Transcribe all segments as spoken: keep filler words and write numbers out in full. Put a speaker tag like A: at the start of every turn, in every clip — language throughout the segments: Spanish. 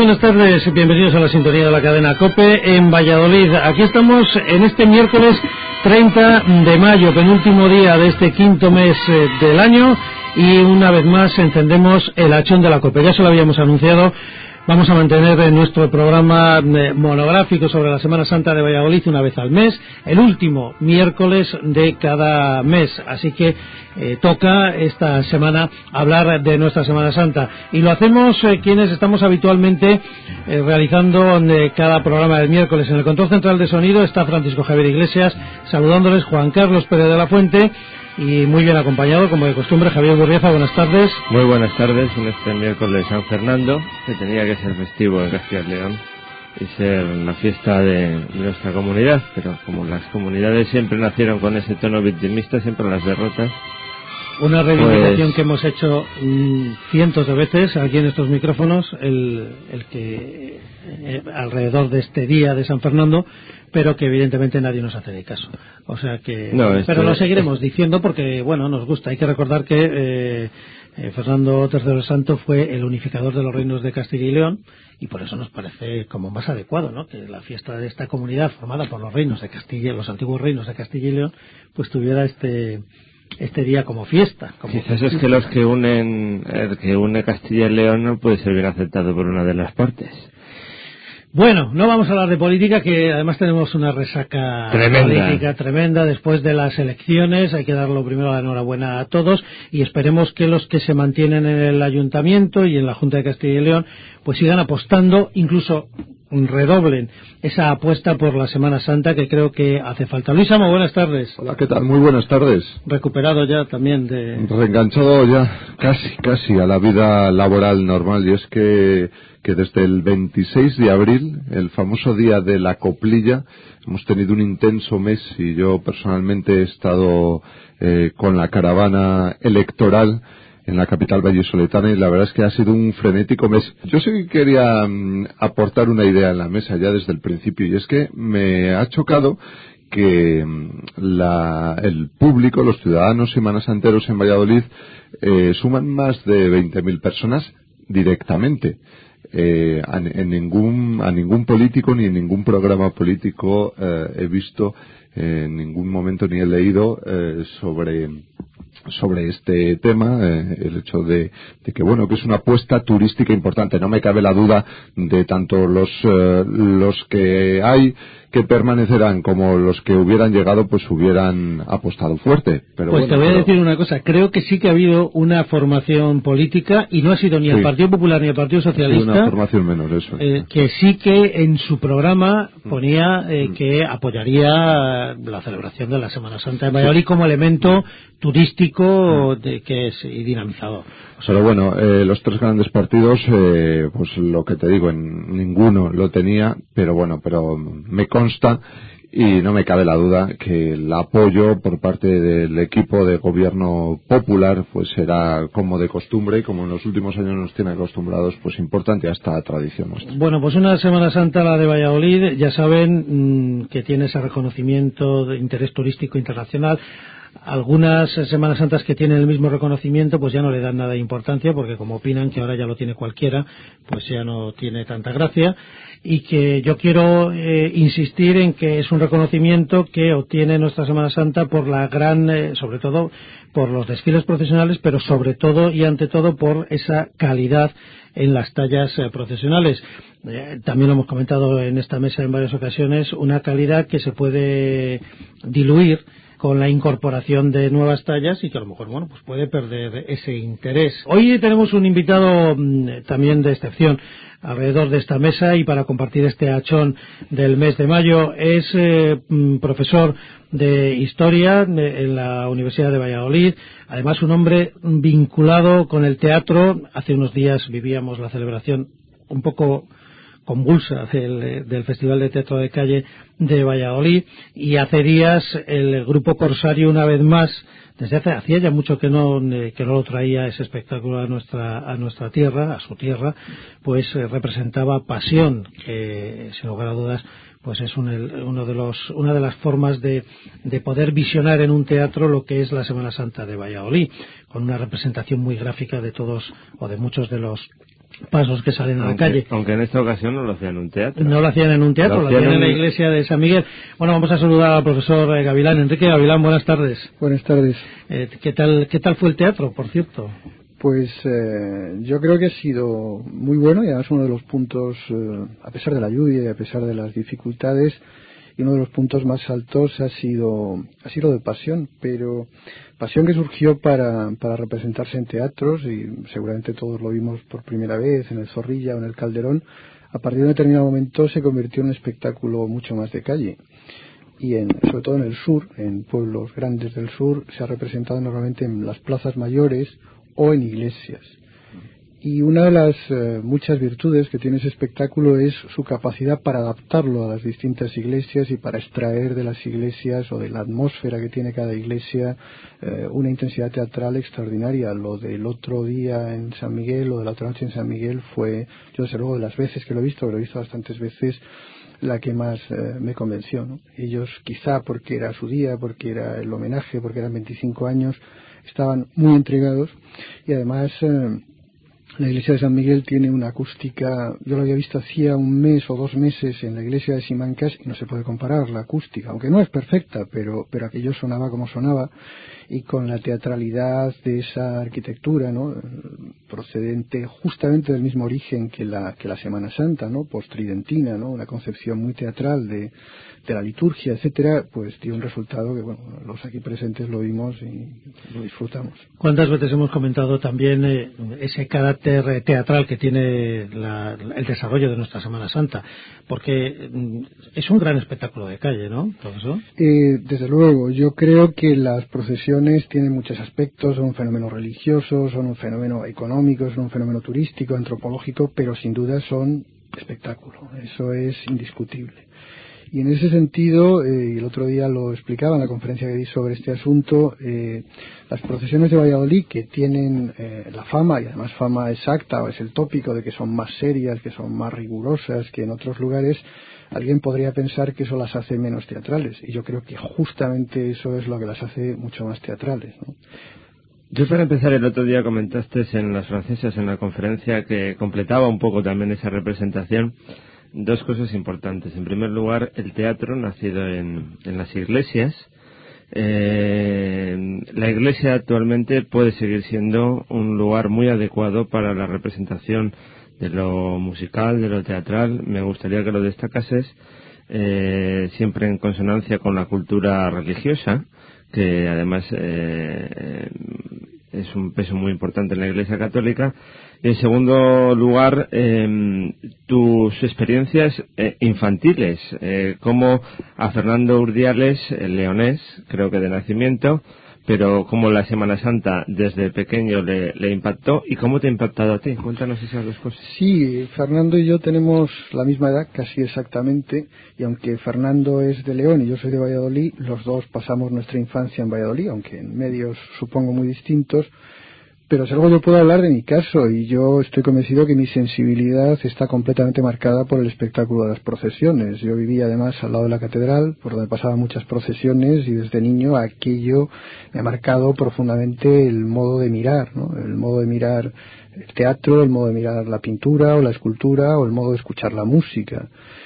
A: buenas tardes y bienvenidos a la sintonía de la cadena COPE en Valladolid. Aquí estamos en este miércoles treinta de mayo, penúltimo día de este quinto mes eh, del año, y una vez más encendemos el hachón de la COPE. Ya se lo habíamos anunciado. Vamos a mantener en nuestro programa monográfico sobre la Semana Santa de Valladolid una vez al mes, el último miércoles de cada mes. Así que eh, toca esta semana hablar de nuestra Semana Santa. Y lo hacemos eh, quienes estamos habitualmente eh, realizando eh, cada programa del miércoles. En el control central de sonido está Francisco Javier Iglesias, saludándoles Juan Carlos Pérez de la Fuente. Y muy bien acompañado, como de costumbre, Javier Burrieza. Buenas tardes.
B: Muy buenas tardes en este miércoles de San Fernando, que tenía que ser festivo en Castilla y León y ser la fiesta de nuestra comunidad, pero como las comunidades siempre nacieron con ese tono victimista, siempre las derrotas.
A: Una reivindicación pues... que hemos hecho mmm, cientos de veces aquí en estos micrófonos, el, el que eh, alrededor de este día de San Fernando, pero que evidentemente nadie nos hace ni caso. O sea que, no, esto, pero lo seguiremos es... diciendo porque, bueno, nos gusta. Hay que recordar que eh, eh, Fernando tercero el Santo fue el unificador de los reinos de Castilla y León, y por eso nos parece como más adecuado, ¿no?, que la fiesta de esta comunidad formada por los reinos de Castilla, los antiguos reinos de Castilla y León, pues tuviera este este día como fiesta. Como
B: Quizás es que los que unen, el que une Castilla y León no puede ser bien aceptado por una de las partes.
A: Bueno, no vamos a hablar de política, que además tenemos una resaca
B: tremenda.
A: política tremenda después de las elecciones. Hay que dar lo primero la enhorabuena a todos y esperemos que los que se mantienen en el Ayuntamiento y en la Junta de Castilla y León pues sigan apostando, incluso redoblen esa apuesta por la Semana Santa, que creo que hace falta. Luis Amo, buenas tardes.
C: Hola, ¿qué tal? Muy buenas tardes.
A: Recuperado ya también de...
C: Reenganchado ya casi, casi a la vida laboral normal, y es que, que desde el veintiséis de abril, el famoso día de la coplilla, hemos tenido un intenso mes y yo personalmente he estado eh, con la caravana electoral en la capital vallisoletana, y la verdad es que ha sido un frenético mes. Yo sí quería um, aportar una idea en la mesa ya desde el principio, y es que me ha chocado que um, la, el público, los ciudadanos semanasanteros en Valladolid eh, suman más de veinte mil personas directamente. Eh, a, en ningún, a ningún político ni en ningún programa político eh, he visto eh, en ningún momento ni he leído eh, sobre sobre este tema, eh, el hecho de, de que bueno, que es una apuesta turística importante. No me cabe la duda de tanto los eh, los que hay que permanecerán como los que hubieran llegado, pues hubieran apostado fuerte. Pero
A: pues
C: bueno,
A: te voy
C: pero...
A: a decir una cosa, creo que sí que ha habido una formación política, y no ha sido ni sí. el Partido Popular ni el Partido Socialista,
C: una formación menor, eso.
A: Eh, que sí que en su programa ponía eh, que apoyaría la celebración de la Semana Santa de Valladolid sí. como elemento turístico de, que es y dinamizador.
C: O sea, pero bueno, eh, los tres grandes partidos, eh, pues lo que te digo, en ninguno lo tenía, pero bueno, pero me consta y no me cabe la duda que el apoyo por parte del equipo de gobierno popular pues será como de costumbre, y como en los últimos años nos tiene acostumbrados, pues importante a esta tradición nuestra.
A: Bueno, pues una Semana Santa, la de Valladolid, ya saben mmm, que tiene ese reconocimiento de interés turístico internacional. Algunas Semanas Santas que tienen el mismo reconocimiento pues ya no le dan nada de importancia, porque como opinan que ahora ya lo tiene cualquiera, pues ya no tiene tanta gracia, y que yo quiero eh, insistir en que es un reconocimiento que obtiene nuestra Semana Santa por la gran, eh, sobre todo por los desfiles procesionales, pero sobre todo y ante todo por esa calidad en las tallas eh, procesionales. Eh, también lo hemos comentado en esta mesa en varias ocasiones, una calidad que se puede diluir con la incorporación de nuevas tallas y que a lo mejor, bueno, pues puede perder ese interés. Hoy tenemos un invitado mmm, también de excepción alrededor de esta mesa, y para compartir este hachón del mes de mayo es eh, profesor de Historia de, en la Universidad de Valladolid, además un hombre vinculado con el teatro. Hace unos días vivíamos la celebración un poco convulsa del, del Festival de Teatro de Calle de Valladolid, y hace días el Grupo Corsario, una vez más, desde hace hacía ya mucho que no que no lo traía ese espectáculo a nuestra a nuestra tierra, a su tierra, pues eh, representaba Pasión, que sin lugar a dudas pues es un, el, uno de los una de las formas de, de poder visionar en un teatro lo que es la Semana Santa de Valladolid, con una representación muy gráfica de todos o de muchos de los pasos que salen a
B: aunque,
A: la calle.
B: Aunque en esta ocasión no lo hacían en un teatro.
A: No lo hacían en un teatro, lo, lo hacían en la iglesia de San Miguel. Bueno, vamos a saludar al profesor Gavilán. Enrique Gavilán, buenas tardes.
D: Buenas tardes.
A: Eh, ¿qué tal, qué tal fue el teatro, por cierto?
D: Pues eh, yo creo que ha sido muy bueno y además uno de los puntos, eh, a pesar de la lluvia y a pesar de las dificultades, y uno de los puntos más altos ha sido ha sido de pasión, pero pasión que surgió para, para representarse en teatros, y seguramente todos lo vimos por primera vez en el Zorrilla o en el Calderón. A partir de un determinado momento se convirtió en un espectáculo mucho más de calle, y en, sobre todo en el sur, en pueblos grandes del sur, se ha representado normalmente en las plazas mayores o en iglesias. Y una de las eh, muchas virtudes que tiene ese espectáculo es su capacidad para adaptarlo a las distintas iglesias y para extraer de las iglesias o de la atmósfera que tiene cada iglesia eh, una intensidad teatral extraordinaria. Lo del otro día en San Miguel o de la otra noche en San Miguel fue, yo desde luego de las veces que lo he visto, que lo he visto bastantes veces, la que más eh, me convenció, ¿no? Ellos, quizá porque era su día, porque era el homenaje, porque eran veinticinco años, estaban muy entregados, y además eh, la iglesia de San Miguel tiene una acústica. Yo lo había visto hacía un mes o dos meses en la iglesia de Simancas y no se puede comparar la acústica, aunque no es perfecta, pero, pero aquello sonaba como sonaba, y con la teatralidad de esa arquitectura, ¿no?, procedente justamente del mismo origen que la, que la Semana Santa, ¿no?, postridentina, ¿no?, una concepción muy teatral de, de la liturgia, etcétera, pues dio un resultado que, bueno, los aquí presentes lo vimos y lo disfrutamos.
A: ¿Cuántas veces hemos comentado también eh, ese carácter teatral que tiene la, el desarrollo de nuestra Semana Santa? Porque mm, es un gran espectáculo de calle, ¿no, profesor?
D: Eh, desde luego, yo creo que las procesiones tienen muchos aspectos, son un fenómeno religioso, son un fenómeno económico, son un fenómeno turístico, antropológico, pero sin duda son espectáculo, eso es indiscutible. Y en ese sentido, eh, el otro día lo explicaba en la conferencia que di sobre este asunto, eh, las procesiones de Valladolid, que tienen eh, la fama, y además fama exacta, o es el tópico de que son más serias, que son más rigurosas que en otros lugares, alguien podría pensar que eso las hace menos teatrales, y yo creo que justamente eso es lo que las hace mucho más teatrales, ¿no?
B: Yo, para empezar, el otro día comentaste en las francesas, en la conferencia, que completaba un poco también esa representación, dos cosas importantes. En primer lugar, el teatro nacido en, en las iglesias. Eh, la iglesia actualmente puede seguir siendo un lugar muy adecuado para la representación de lo musical, de lo teatral. Me gustaría que lo destacases, eh, siempre en consonancia con la cultura religiosa, que además eh, es un peso muy importante en la Iglesia Católica. Y en segundo lugar, eh, tus experiencias eh, infantiles, eh, como a Fernando Urdiales, el leonés, creo que de nacimiento, pero cómo la Semana Santa desde pequeño le, le impactó, y cómo te ha impactado a ti. Cuéntanos esas dos cosas.
D: Sí, Fernando y yo tenemos la misma edad, casi exactamente, y aunque Fernando es de León y yo soy de Valladolid, los dos pasamos nuestra infancia en Valladolid, aunque en medios supongo muy distintos. Pero si algo yo puedo hablar de mi caso, y yo estoy convencido que mi sensibilidad está completamente marcada por el espectáculo de las procesiones. Yo vivía además al lado de la catedral, por donde pasaban muchas procesiones, y desde niño aquello me ha marcado profundamente el modo de mirar, ¿no? El modo de mirar el teatro, el modo de mirar la pintura o la escultura, o el modo de escuchar la música.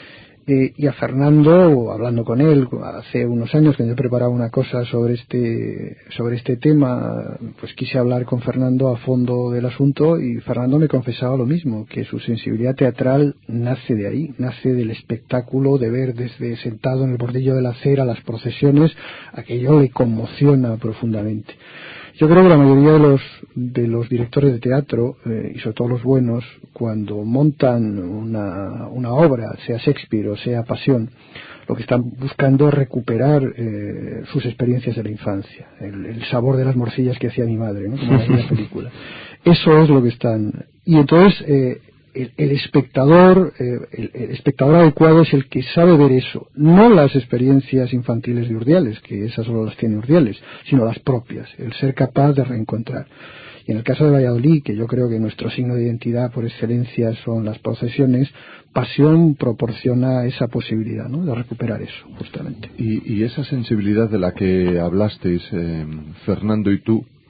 D: Eh, y a Fernando, hablando con él hace unos años, que yo preparaba una cosa sobre este sobre este tema, pues quise hablar con Fernando a fondo del asunto, y Fernando me confesaba lo mismo, que su sensibilidad teatral nace de ahí, nace del espectáculo, de ver desde sentado en el bordillo de la acera las procesiones. Aquello le conmociona profundamente. Yo creo que la mayoría de los de los directores de teatro, eh, y sobre todo los buenos, cuando montan una, una obra, sea Shakespeare o sea Pasión, lo que están buscando es recuperar eh, sus experiencias de la infancia, el, el sabor de las morcillas que hacía mi madre, ¿no?, como en aquella película. Eso es lo que están. Y entonces eh, el, el espectador, eh, el, el espectador adecuado es el que sabe ver eso, no las experiencias infantiles de Urdiales, que esas solo las tiene Urdiales, sino las propias, el ser capaz de reencontrar. Y en el caso de Valladolid, que yo creo que nuestro signo de identidad por excelencia son las procesiones, Pasión proporciona esa posibilidad, ¿no?, de recuperar eso, justamente.
C: Y, y esa sensibilidad de la que hablasteis, eh, Fernando y tú,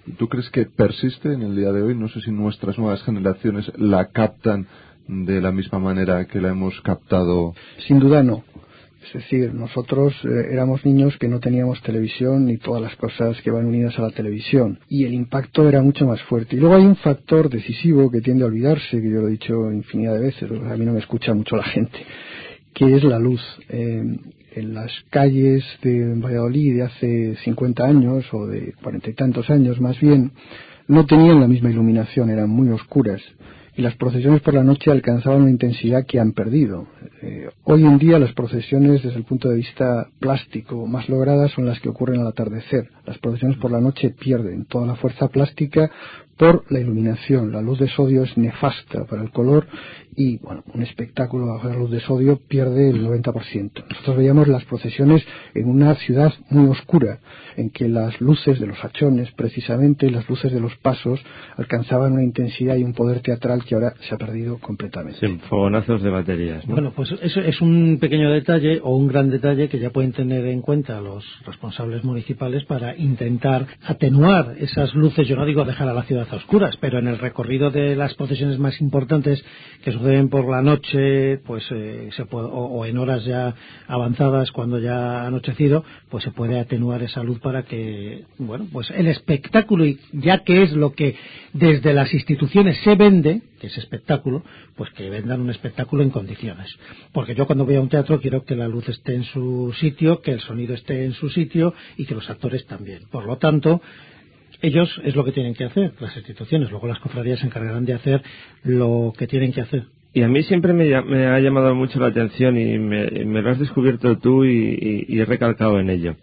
C: ¿Tú crees que persiste en el día de hoy? No sé si nuestras nuevas generaciones la captan de la misma manera que la hemos captado.
D: Sin duda no. Es decir, nosotros eh, éramos niños que no teníamos televisión ni todas las cosas que van unidas a la televisión, y el impacto era mucho más fuerte. Y luego hay un factor decisivo que tiende a olvidarse, que yo lo he dicho infinidad de veces, a mí no me escucha mucho la gente, que es la luz. Eh, en las calles de Valladolid de hace cincuenta años, o de cuarenta y tantos años más bien, no tenían la misma iluminación, eran muy oscuras. Y las procesiones por la noche alcanzaban una intensidad que han perdido. Eh, hoy en día las procesiones desde el punto de vista plástico más logradas son las que ocurren al atardecer. Las procesiones por la noche pierden toda la fuerza plástica por la iluminación. La luz de sodio es nefasta para el color y, bueno, un espectáculo bajo la luz de sodio pierde el noventa por ciento. Nosotros veíamos las procesiones en una ciudad muy oscura, en que las luces de los hachones, precisamente, y las luces de los pasos alcanzaban una intensidad y un poder teatral que ahora se ha perdido completamente.
B: Sí, fogonazos de baterías, ¿no?
A: Bueno, pues eso es un pequeño detalle o un gran detalle que ya pueden tener en cuenta los responsables municipales para intentar atenuar esas luces. Yo no digo dejar a la ciudad a oscuras, pero en el recorrido de las procesiones más importantes que suceden por la noche, pues eh, se puede, o, o en horas ya avanzadas cuando ya ha anochecido, pues se puede atenuar esa luz para que, bueno, pues el espectáculo, y ya que es lo que desde las instituciones se vende, que es espectáculo, pues que vendan un espectáculo en condiciones. Porque yo cuando voy a un teatro quiero que la luz esté en su sitio, que el sonido esté en su sitio y que los actores también. Por lo tanto, ellos es lo que tienen que hacer, las instituciones. Luego las cofradías se encargarán de hacer lo que tienen que hacer.
B: Y a mí siempre me, me ha llamado mucho la atención y me, me lo has descubierto tú y, y, y he recalcado en ello.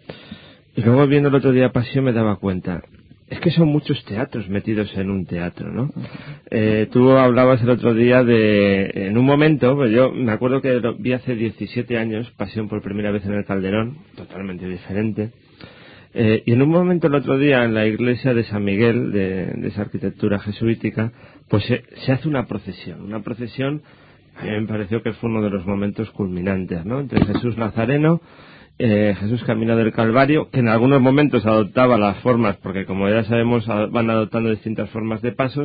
B: Y luego viendo el otro día Pasión me daba cuenta. Es que son muchos teatros metidos en un teatro, ¿no? Eh, tú hablabas el otro día de, en un momento, pues yo me acuerdo que lo vi hace diecisiete años, Pasión por primera vez en el Calderón, totalmente diferente. Eh, y en un momento el otro día en la iglesia de San Miguel, de, de esa arquitectura jesuítica, pues se, se hace una procesión, una procesión, a mí me pareció que fue uno de los momentos culminantes, ¿no? Entre Jesús Nazareno, Eh, Jesús Camino del Calvario, que en algunos momentos adoptaba las formas, porque como ya sabemos van adoptando distintas formas de pasos,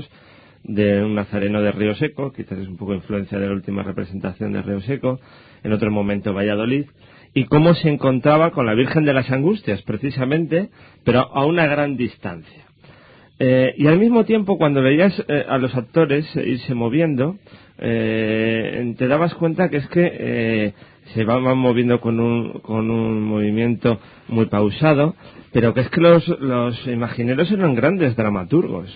B: de un nazareno de Río Seco, quizás es un poco influencia de la última representación de Río Seco, en otro momento Valladolid, y cómo se encontraba con la Virgen de las Angustias, precisamente, pero a una gran distancia. Eh, y al mismo tiempo, cuando veías eh, a los actores irse moviendo, eh, te dabas cuenta que es que eh, se van moviendo con un, con un movimiento muy pausado, pero que es que los, los imagineros eran grandes dramaturgos.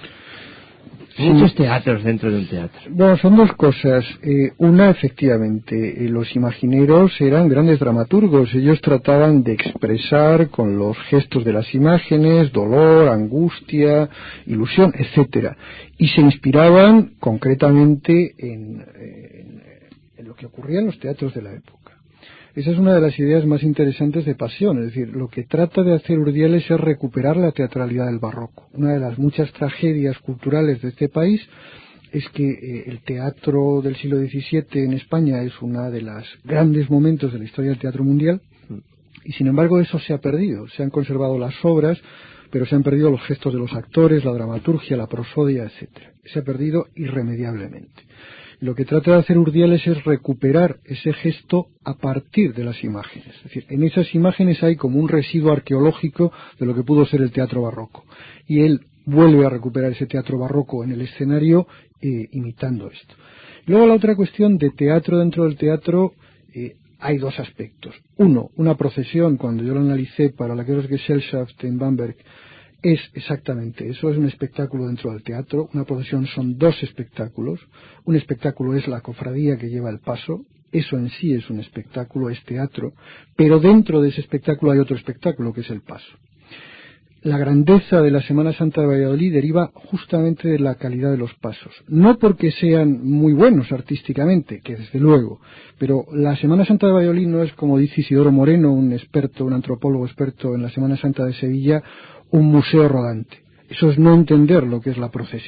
B: Sí. Muchos teatros dentro de un teatro.
D: Bueno, son dos cosas. Eh, una, efectivamente, eh, los imagineros eran grandes dramaturgos. Ellos trataban de expresar con los gestos de las imágenes dolor, angustia, ilusión, etcétera. Y se inspiraban concretamente en, en, en lo que ocurría en los teatros de la época. Esa es una de las ideas más interesantes de Pasión, es decir, lo que trata de hacer Urdiales es recuperar la teatralidad del barroco. Una de las muchas tragedias culturales de este país es que eh, el teatro del siglo diecisiete en España es uno de los grandes momentos de la historia del teatro mundial, y sin embargo eso se ha perdido. Se han conservado las obras, pero se han perdido los gestos de los actores, la dramaturgia, la prosodia, etcétera. Se ha perdido irremediablemente. Lo que trata de hacer Urdiales es recuperar ese gesto a partir de las imágenes. Es decir, en esas imágenes hay como un residuo arqueológico de lo que pudo ser el teatro barroco. Y él vuelve a recuperar ese teatro barroco en el escenario eh, imitando esto. Luego la otra cuestión de teatro dentro del teatro, eh, hay dos aspectos. Uno, una procesión, cuando yo lo analicé para la Gesellschaft en Bamberg, es exactamente eso, es un espectáculo dentro del teatro. Una procesión son dos espectáculos. Un espectáculo es la cofradía que lleva el paso, eso en sí es un espectáculo, es teatro, pero dentro de ese espectáculo hay otro espectáculo que es el paso. La grandeza de la Semana Santa de Valladolid deriva justamente de la calidad de los pasos, no porque sean muy buenos artísticamente, que desde luego, pero la Semana Santa de Valladolid no es, como dice Isidoro Moreno, un experto, un antropólogo experto en la Semana Santa de Sevilla, un museo rodante. Eso es no entender lo que es la procesión.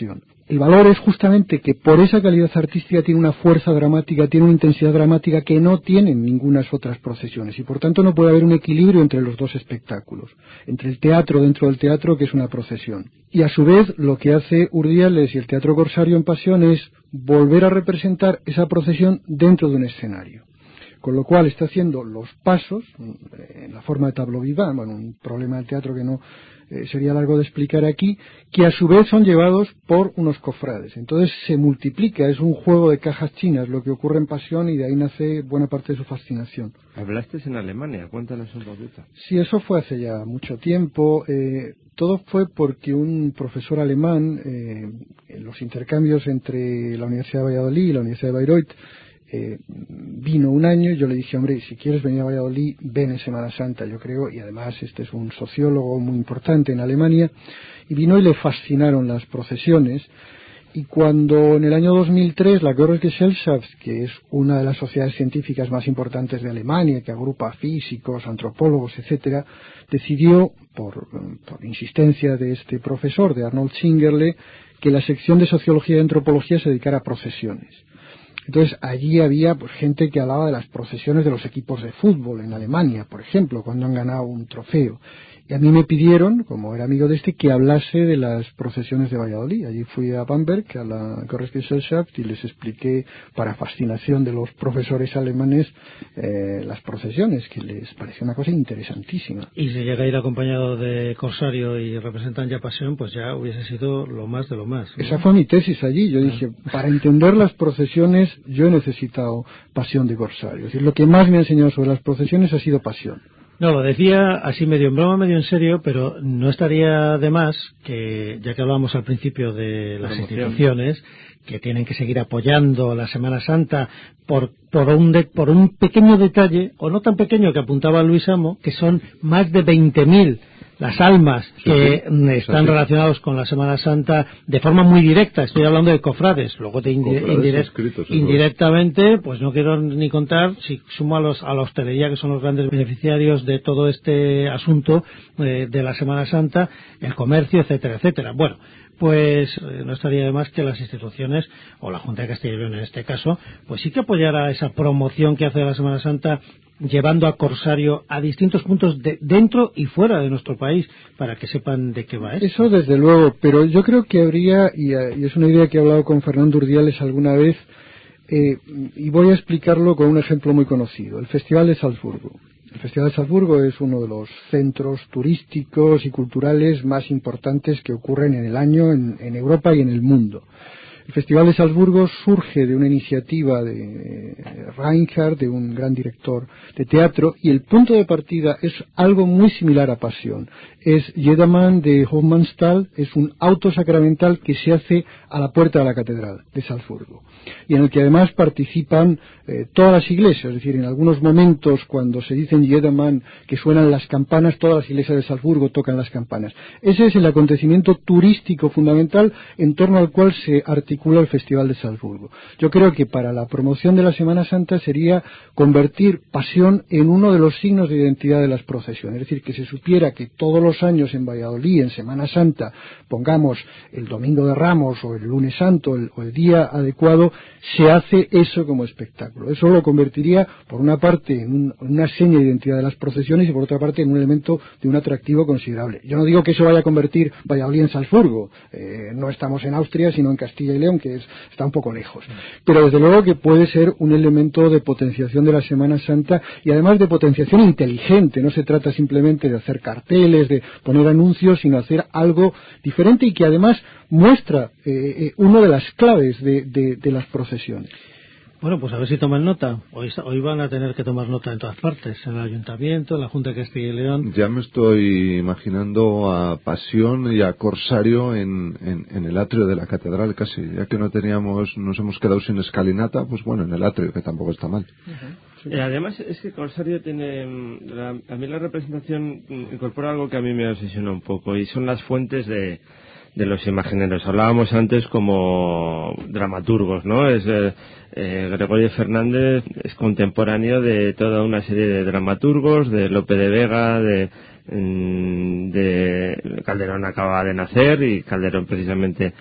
D: el valor es justamente que por esa calidad artística tiene una fuerza dramática, tiene una intensidad dramática que no tienen ningunas otras procesiones y por tanto no puede haber un equilibrio entre los dos espectáculos, entre el teatro dentro del teatro que es una procesión. Y a su vez lo que hace Urdiales y el Teatro Corsario en Pasión es volver a representar esa procesión dentro de un escenario. Con lo cual está haciendo los pasos en la forma de tableau vivant, bueno, un problema del teatro que no eh, sería largo de explicar aquí, que a su vez son llevados por unos cofrades. Entonces se multiplica, es un juego de cajas chinas lo que ocurre en Pasión y de ahí nace buena parte de su fascinación.
B: Hablaste en Alemania, cuéntanos un poquito.
D: Sí, eso fue hace ya mucho tiempo. Eh, todo fue porque un profesor alemán, eh, en los intercambios entre la Universidad de Valladolid y la Universidad de Bayreuth, Eh, vino un año y yo le dije, hombre, si quieres venir a Valladolid, ven en Semana Santa, yo creo, y además este es un sociólogo muy importante en Alemania, y vino y le fascinaron las procesiones, y cuando en el año dos mil tres la Goebbels-Gesellschaft, que es una de las sociedades científicas más importantes de Alemania, que agrupa físicos, antropólogos, etcétera, decidió, por, por insistencia de este profesor, de Arnold Zingerle, que la sección de Sociología y Antropología se dedicara a procesiones. Entonces allí había pues gente que hablaba de las procesiones de los equipos de fútbol en Alemania, por ejemplo, cuando han ganado un trofeo. Y a mí me pidieron, como era amigo de este, que hablase de las procesiones de Valladolid. Allí fui a Bamberg, a la Goebbels-Gesellschaft, y les expliqué, para fascinación de los profesores alemanes, eh, las procesiones, que les pareció una cosa interesantísima.
A: Y si llega a ir acompañado de Corsario y representan ya Pasión, pues ya hubiese sido lo más de lo más, ¿no?
D: Esa fue mi tesis allí. Yo dije, para entender las procesiones, yo he necesitado Pasión de Corsario. Es decir, lo que más me ha enseñado sobre las procesiones ha sido Pasión.
A: No, lo decía así medio en broma, medio en serio, pero no estaría de más que, ya que hablábamos al principio de las instituciones, que tienen que seguir apoyando la Semana Santa por, por, un de, por un pequeño detalle, o no tan pequeño, que apuntaba Luis Amo, que son más de veinte mil las almas que sí, están sí. relacionados con la Semana Santa de forma muy directa. Estoy hablando de cofrades, luego de indi indirect indirectamente, pues no quiero ni contar, si sumo a, los, a la hostelería, que son los grandes beneficiarios de todo este asunto eh, de la Semana Santa, el comercio, etcétera, etcétera. Bueno, pues eh, no estaría de más que las instituciones, o la Junta de Castilla y León en este caso, pues sí que apoyara esa promoción que hace de la Semana Santa, llevando a Corsario a distintos puntos de dentro y fuera de nuestro país, para que sepan de qué va esto.
D: Eso desde luego, pero yo creo que habría, y, y es una idea que he hablado con Fernando Urdiales alguna vez, eh, y voy a explicarlo con un ejemplo muy conocido, el Festival de Salzburgo. El Festival de Salzburgo es uno de los centros turísticos y culturales más importantes que ocurren en el año en, en Europa y en el mundo. El Festival de Salzburgo surge de una iniciativa de Reinhardt, de un gran director de teatro, y el punto de partida es algo muy similar a Pasión. Es Jedermann de Hofmannsthal, es un auto sacramental que se hace a la puerta de la catedral de Salzburgo, y en el que además participan eh, todas las iglesias, es decir, en algunos momentos cuando se dicen Jedermann que suenan las campanas, todas las iglesias de Salzburgo tocan las campanas. Ese es el acontecimiento turístico fundamental en torno al cual se articula el Festival de Salzburgo. Yo creo que para la promoción de la Semana Santa sería convertir Pasión en uno de los signos de identidad de las procesiones, es decir, que se supiera que todos los años en Valladolid, en Semana Santa, pongamos el Domingo de Ramos o el Lunes Santo el, o el día adecuado, se hace eso como espectáculo. Eso lo convertiría, por una parte, en, un, en una seña de identidad de las procesiones y por otra parte en un elemento de un atractivo considerable. Yo no digo que eso vaya a convertir Valladolid en Salzburgo, eh, no estamos en Austria, sino en Castilla y León, que es, está un poco lejos. Pero desde luego que puede ser un elemento de potenciación de la Semana Santa y además de potenciación inteligente. No se trata simplemente de hacer carteles, de poner anuncios, sino hacer algo diferente y que además muestra eh, eh, una de las claves de, de, de las procesiones.
A: Bueno, pues a ver si toman nota. Hoy, hoy van a tener que tomar nota en todas partes, en el Ayuntamiento, en la Junta de Castilla y León.
C: Ya me estoy imaginando a Pasión y a Corsario en, en, en el atrio de la catedral casi, ya que no teníamos, nos hemos quedado sin escalinata, pues bueno, en el atrio, que tampoco está mal.
B: Uh-huh. Sí. Eh, además es que Corsario tiene, la, a mí la representación incorpora algo que a mí me obsesiona un poco, y son las fuentes de de los imagineros. Hablábamos antes como dramaturgos, ¿no? Es eh, eh, Gregorio Fernández es contemporáneo de toda una serie de dramaturgos, de Lope de Vega, de, de Calderón acaba de nacer y Calderón precisamente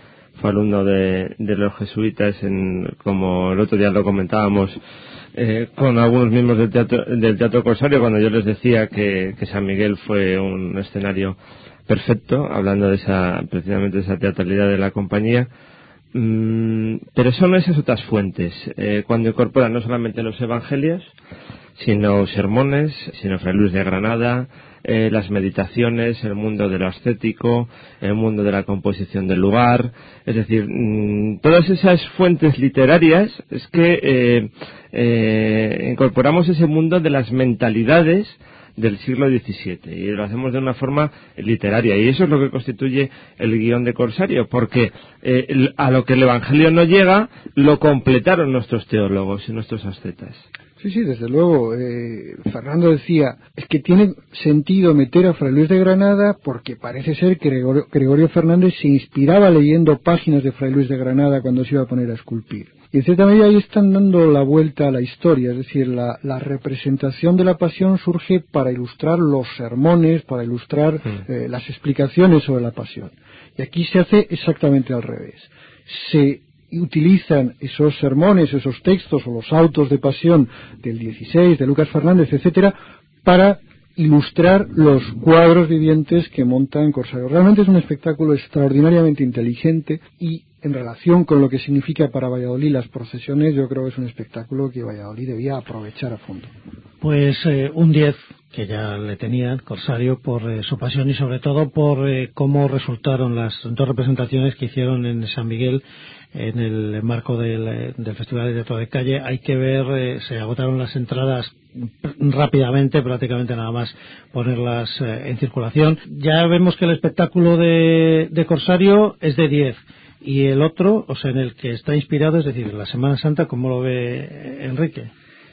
B: fue alumno de, de los jesuitas, en, como el otro día lo comentábamos, eh, con algunos miembros del teatro, del Teatro Corsario, cuando yo les decía que, que San Miguel fue un escenario perfecto, hablando de esa, precisamente de esa teatralidad de la compañía. Mm, pero son esas otras fuentes, eh, cuando incorporan no solamente los evangelios, sino sermones, sino Fray Luis de Granada, eh, las meditaciones, el mundo de lo ascético, el mundo de la composición del lugar, es decir, mmm, todas esas fuentes literarias, es que eh, eh, incorporamos ese mundo de las mentalidades del siglo diecisiete y lo hacemos de una forma literaria, y eso es lo que constituye el guión de Corsario, porque eh, a lo que el Evangelio no llega lo completaron nuestros teólogos y nuestros ascetas.
D: Sí, sí, desde luego. Eh, Fernando decía, es que tiene sentido meter a Fray Luis de Granada porque parece ser que Gregorio, Gregorio Fernández se inspiraba leyendo páginas de Fray Luis de Granada cuando se iba a poner a esculpir. Y en cierta medida ahí están dando la vuelta a la historia, es decir, la, la representación de la pasión surge para ilustrar los sermones, para ilustrar sí. eh, las explicaciones sobre la pasión. Y aquí se hace exactamente al revés. Se utilizan esos sermones, esos textos o los autos de pasión del dieciséis, de Lucas Fernández, etcétera, para ilustrar los cuadros vivientes que montan Corsario. Realmente es un espectáculo extraordinariamente inteligente y en relación con lo que significa para Valladolid las procesiones, yo creo que es un espectáculo que Valladolid debía aprovechar a fondo.
A: Pues eh, un diez que ya le tenía Corsario por eh, su pasión y sobre todo por eh, cómo resultaron las dos representaciones que hicieron en San Miguel en el marco del, del Festival de Teatro de Calle. Hay que ver, eh, se agotaron las entradas rápidamente, prácticamente nada más ponerlas eh, en circulación. Ya vemos que el espectáculo de, de Corsario es de diez. Y el otro, o sea, en el que está inspirado, es decir, la Semana Santa, ¿cómo lo ve Enrique?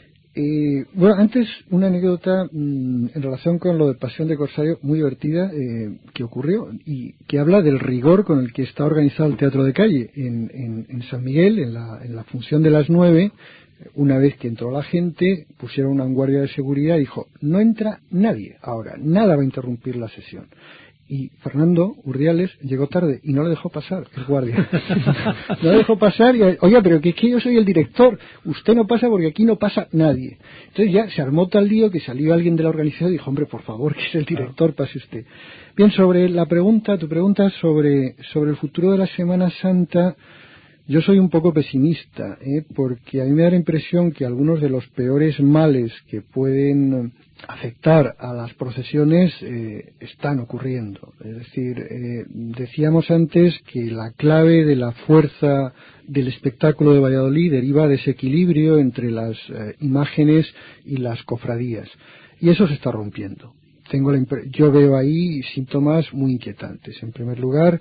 D: Eh, bueno, antes una anécdota mmm, en relación con lo de Pasión de Corsario muy divertida eh, que ocurrió y que habla del rigor con el que está organizado el Teatro de Calle en, en, en San Miguel, en la, en la función de las nueve. Una vez que entró la gente, pusieron una guardia de seguridad y dijo, no entra nadie ahora, nada va a interrumpir la sesión. Y Fernando Urdiales llegó tarde y no le dejó pasar el guardia. No le dejó pasar y, oye, pero que es que yo soy el director, usted no pasa porque aquí no pasa nadie. Entonces ya se armó tal lío que salió alguien de la organización y dijo, hombre, por favor, que es el director, pase usted. Bien, sobre la pregunta, tu pregunta sobre, sobre el futuro de la Semana Santa, yo soy un poco pesimista, ¿eh? Porque a mí me da la impresión que algunos de los peores males que pueden afectar a las procesiones eh, están ocurriendo. Es decir, eh, decíamos antes que la clave de la fuerza del espectáculo de Valladolid deriva de ese equilibrio entre las eh, imágenes y las cofradías. Y eso se está rompiendo. Tengo la impre- yo veo ahí síntomas muy inquietantes. En primer lugar,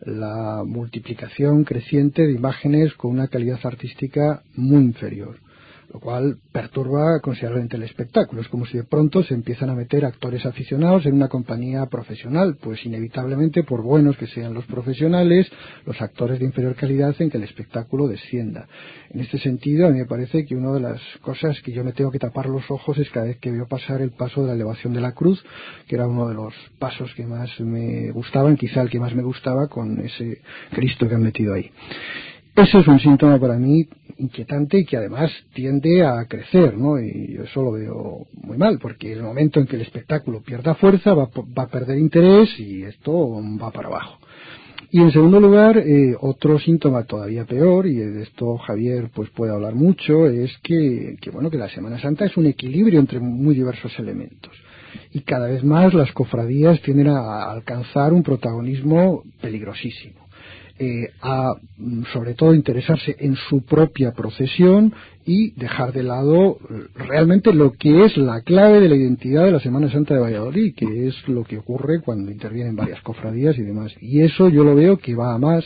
D: la multiplicación creciente de imágenes con una calidad artística muy inferior, lo cual perturba considerablemente el espectáculo. Es como si de pronto se empiezan a meter actores aficionados en una compañía profesional, pues inevitablemente, por buenos que sean los profesionales, los actores de inferior calidad hacen que el espectáculo descienda. En este sentido, a mí me parece que una de las cosas que yo me tengo que tapar los ojos es cada vez que veo pasar el paso de la elevación de la cruz, que era uno de los pasos que más me gustaban, quizá el que más me gustaba, con ese Cristo que han metido ahí. Eso es un síntoma para mí inquietante y que además tiende a crecer, ¿no? Y yo eso lo veo muy mal, porque el momento en que el espectáculo pierda fuerza va, va a perder interés y esto va para abajo. Y en segundo lugar, eh, otro síntoma todavía peor, y de esto Javier pues puede hablar mucho, es que, que bueno, que la Semana Santa es un equilibrio entre muy diversos elementos. Y cada vez más las cofradías tienden a alcanzar un protagonismo peligrosísimo. Eh, a sobre todo interesarse en su propia procesión y dejar de lado realmente lo que es la clave de la identidad de la Semana Santa de Valladolid, que es lo que ocurre cuando intervienen varias cofradías y demás. Y eso yo lo veo que va a más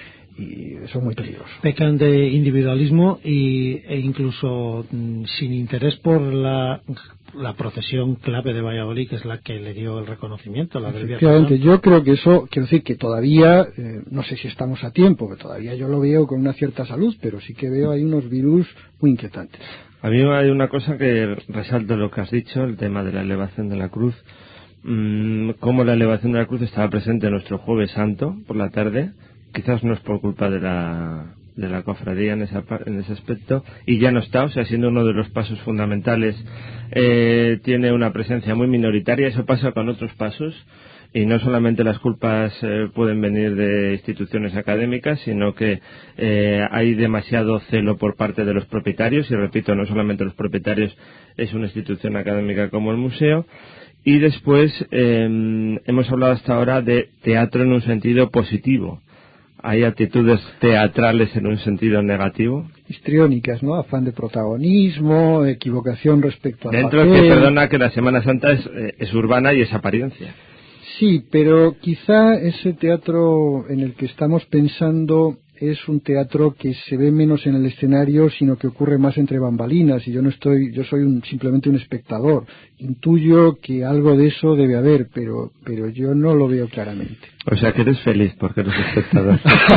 D: y eso es muy peligroso.
A: Pecan de individualismo y, e incluso mm, sin interés por la la procesión clave de Valladolid, que es la que le dio el reconocimiento, la del
D: Efectivamente, yo creo que eso, quiero decir que todavía, eh, no sé si estamos a tiempo, que todavía yo lo veo con una cierta salud, pero sí que veo ahí unos virus muy inquietantes.
B: A mí hay una cosa que resalto lo que has dicho, el tema de la elevación de la cruz, mmm, cómo la elevación de la cruz estaba presente nuestro Jueves Santo por la tarde, quizás no es por culpa de la de la cofradía en, esa, en ese aspecto, y ya no está, o sea, siendo uno de los pasos fundamentales, eh, tiene una presencia muy minoritaria. Eso pasa con otros pasos, y no solamente las culpas eh, pueden venir de instituciones académicas, sino que eh, hay demasiado celo por parte de los propietarios, y repito, no solamente los propietarios, es una institución académica como el museo. Y después eh, hemos hablado hasta ahora de teatro en un sentido positivo. ¿Hay actitudes teatrales en un sentido negativo?
D: Histriónicas, ¿no? Afán de protagonismo, equivocación respecto al
B: Dentro
D: papel.
B: de que, perdona, que la Semana Santa es, eh, es urbana y es apariencia.
D: Sí, pero quizá ese teatro en el que estamos pensando es un teatro que se ve menos en el escenario, sino que ocurre más entre bambalinas, y yo no estoy, yo soy un, simplemente un espectador. Intuyo que algo de eso debe haber, pero, pero yo no lo veo claramente.
B: O sea, que eres feliz porque eres espectador.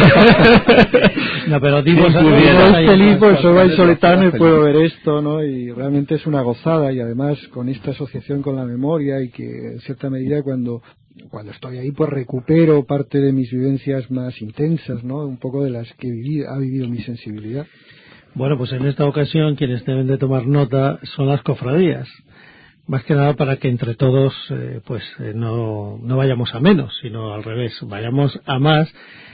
A: No, pero digo,
D: si soy feliz, pues soy soletano y puedo ver esto, ¿no? Y realmente es una gozada, y además con esta asociación con la memoria, y que en cierta medida cuando cuando estoy ahí pues recupero parte de mis vivencias más intensas, ¿no? Un poco de las que viví, ha vivido mi sensibilidad.
A: Bueno, pues en esta ocasión quienes deben de tomar nota son las cofradías. Más que nada para que entre todos eh, pues eh, no, no vayamos a menos, sino al revés, vayamos a más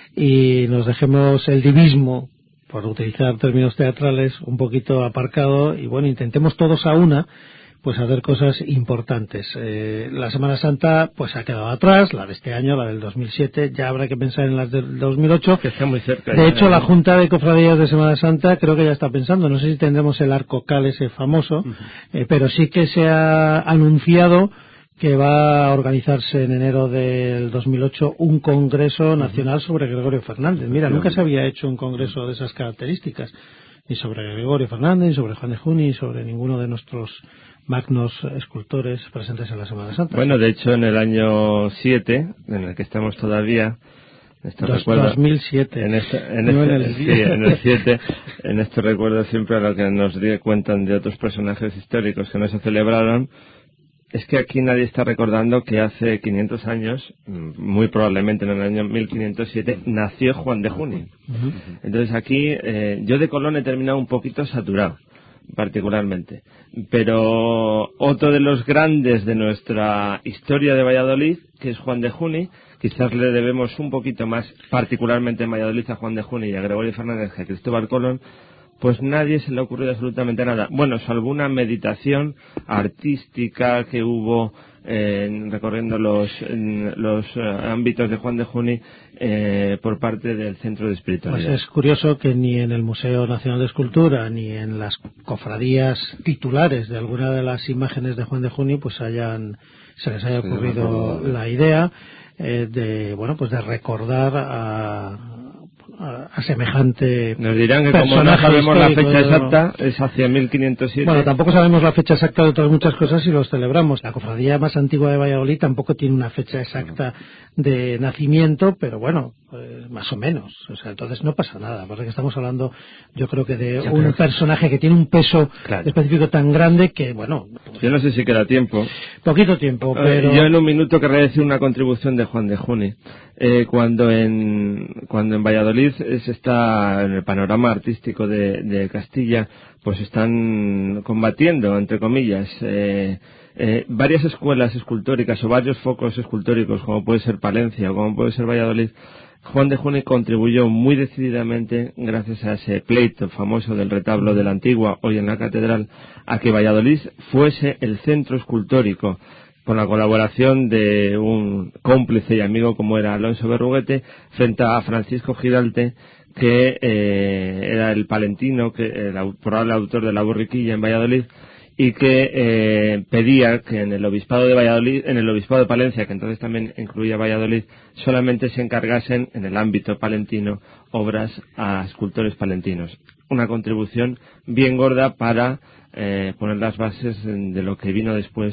A: y nos dejemos el divismo, por utilizar términos teatrales, un poquito aparcado, y bueno, intentemos todos a una pues hacer cosas importantes. Eh, la Semana Santa pues ha quedado atrás, la de este año, la del dos mil siete, ya habrá que pensar en las del dos mil ocho,
B: que está muy cerca.
A: De hecho, la Junta de Cofradías de Semana Santa creo que ya está pensando, no sé si tendremos el arco cal ese famoso, uh-huh. eh, pero sí que se ha anunciado que va a organizarse en enero del dos mil ocho un congreso nacional sobre Gregorio Fernández. Mira, nunca se había hecho un congreso de esas características, ni sobre Gregorio Fernández, ni sobre Juan de Juni, ni sobre ninguno de nuestros magnos escultores presentes en la Semana Santa.
B: Bueno, de hecho, en el año siete, en el que estamos todavía, esto
A: Dos,
B: recuerdo,
A: dos mil siete,
B: en este, en
A: no
B: este,
A: en el
B: sí, en el siete, en este recuerdo siempre a lo que nos cuentan de otros personajes históricos que no se celebraron. Es que aquí nadie está recordando que hace quinientos años, muy probablemente en el año mil quinientos siete, nació Juan de Juni. Uh-huh. Entonces aquí, eh, yo de Colón he terminado un poquito saturado, particularmente. Pero otro de los grandes de nuestra historia de Valladolid, que es Juan de Juni, quizás le debemos un poquito más, particularmente en Valladolid, a Juan de Juni y a Gregorio Fernández que a Cristóbal Colón, pues nadie se le ocurrió absolutamente nada. Bueno, salvo una meditación artística que hubo eh, recorriendo los, en, los eh, ámbitos de Juan de Juni eh, por parte del Centro de Espiritualidad.
A: Pues es curioso que ni en el Museo Nacional de Escultura ni en las cofradías titulares de alguna de las imágenes de Juan de Juni pues hayan se les haya ocurrido la idea eh, de bueno pues de recordar a A, a semejante
B: nos dirán que como no sabemos la fecha exacta es hacia mil quinientos siete.
A: Bueno, tampoco sabemos la fecha exacta de otras muchas cosas y los celebramos. La cofradía más antigua de Valladolid tampoco tiene una fecha exacta de nacimiento, pero bueno, pues más o menos, o sea, entonces no pasa nada, porque estamos hablando yo creo que de yo un personaje que... que tiene un peso claro. específico tan grande que bueno,
B: yo no sé si queda tiempo
A: poquito tiempo, pero
B: yo en un minuto querría decir una contribución de Juan de Juni. Eh, cuando en cuando en Valladolid se está en el panorama artístico de, de Castilla, pues están combatiendo, entre comillas, eh, eh, varias escuelas escultóricas o varios focos escultóricos, como puede ser Palencia o como puede ser Valladolid. Juan de Juni contribuyó muy decididamente, gracias a ese pleito famoso del retablo de la Antigua, hoy en la Catedral, a que Valladolid fuese el centro escultórico, con la colaboración de un cómplice y amigo como era Alonso Berruguete, frente a Francisco Gidalte, que eh, era el palentino, que el probable autor de La Borriquilla en Valladolid, y que eh, pedía que en el obispado de Valladolid, en el obispado de Palencia, que entonces también incluía Valladolid, solamente se encargasen en el ámbito palentino obras a escultores palentinos. Una contribución bien gorda para eh, poner las bases de lo que vino después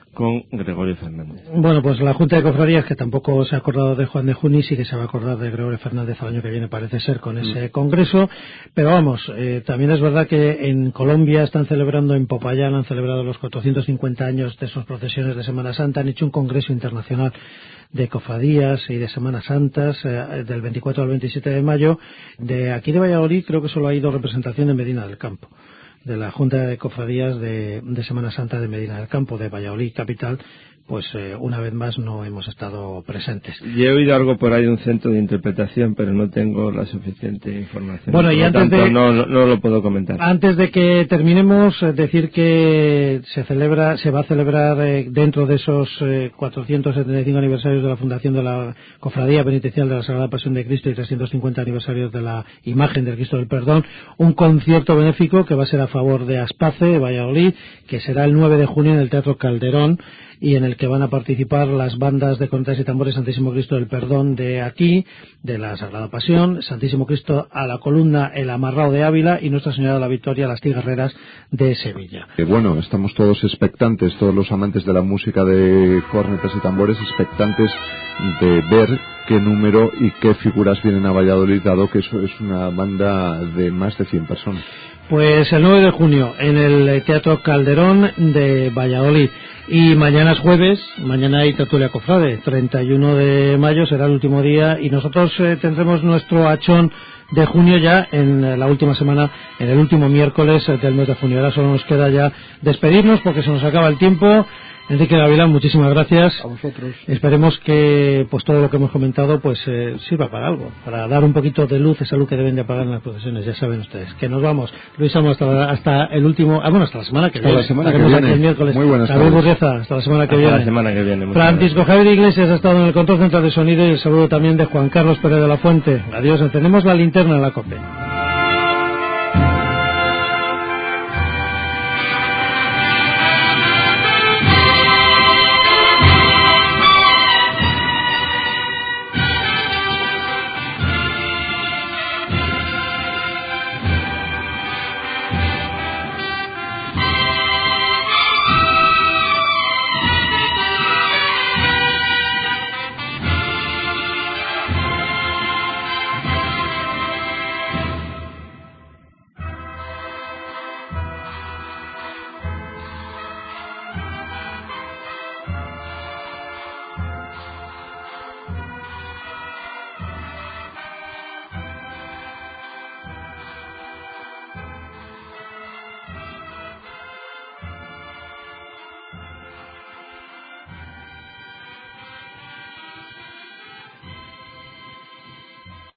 B: con Gregorio Fernández.
A: Bueno, pues la Junta de Cofradías, que tampoco se ha acordado de Juan de Juni, sí que se va a acordar de Gregorio Fernández el año que viene, parece ser, con ese mm. congreso. Pero vamos, eh, también es verdad que en Colombia están celebrando, en Popayán han celebrado los cuatrocientos cincuenta años de sus procesiones de Semana Santa, han hecho un congreso internacional de cofradías y de Semanas Santas eh, del veinticuatro al veintisiete de mayo. De aquí de Valladolid creo que solo ha ido representación de Medina del Campo, de la Junta de Cofradías de, de Semana Santa de Medina del Campo, de Valladolid capital. Pues eh, una vez más no hemos estado presentes.
B: Y he oído algo por ahí de un centro de interpretación, pero no tengo la suficiente información.
A: Bueno, y antes
B: tanto,
A: de,
B: no, no, no lo puedo comentar.
A: Antes de que terminemos, decir que se celebra, se va a celebrar eh, dentro de esos eh, cuatrocientos setenta y cinco aniversarios de la fundación de la Cofradía Penitencial de la Sagrada Pasión de Cristo y trescientos cincuenta aniversarios de la Imagen del Cristo del Perdón, un concierto benéfico que va a ser a favor de Aspace, de Valladolid, que será el nueve de junio en el Teatro Calderón, y en el que van a participar las bandas de cornetas y tambores Santísimo Cristo del Perdón de aquí, de la Sagrada Pasión, Santísimo Cristo a la Columna, el Amarrao de Ávila y Nuestra Señora de la Victoria, las Tigarreras de Sevilla.
C: Eh, bueno, estamos todos expectantes, todos los amantes de la música de cornetas y tambores, expectantes de ver qué número y qué figuras vienen a Valladolid, dado que eso es una banda de más de cien personas.
A: Pues el nueve de junio en el Teatro Calderón de Valladolid. Y mañana es jueves, mañana hay tertulia cofrade, treinta y uno de mayo será el último día y nosotros eh, tendremos nuestro achón de junio ya en la última semana, en el último miércoles del mes de junio. Ahora solo nos queda ya despedirnos porque se nos acaba el tiempo. Enrique Gavilán, muchísimas gracias.
D: A vosotros.
A: Esperemos que pues todo lo que hemos comentado pues eh, sirva para algo, para dar un poquito de luz, esa luz que deben de apagar en las procesiones. Ya saben ustedes que nos vamos. Luis Amo hasta, hasta el último, ah bueno, hasta la semana que
C: hasta
A: viene.
C: La semana que viene.
A: El miércoles.
C: Muy buenas
A: David
C: tardes.
A: Burrieza, hasta la semana que
B: hasta
A: viene.
B: La semana que viene.
A: Francisco Javier Iglesias ha estado en el control central de sonido y el saludo también de Juan Carlos Pérez de la Fuente. Adiós, encendemos la linterna en la COPE.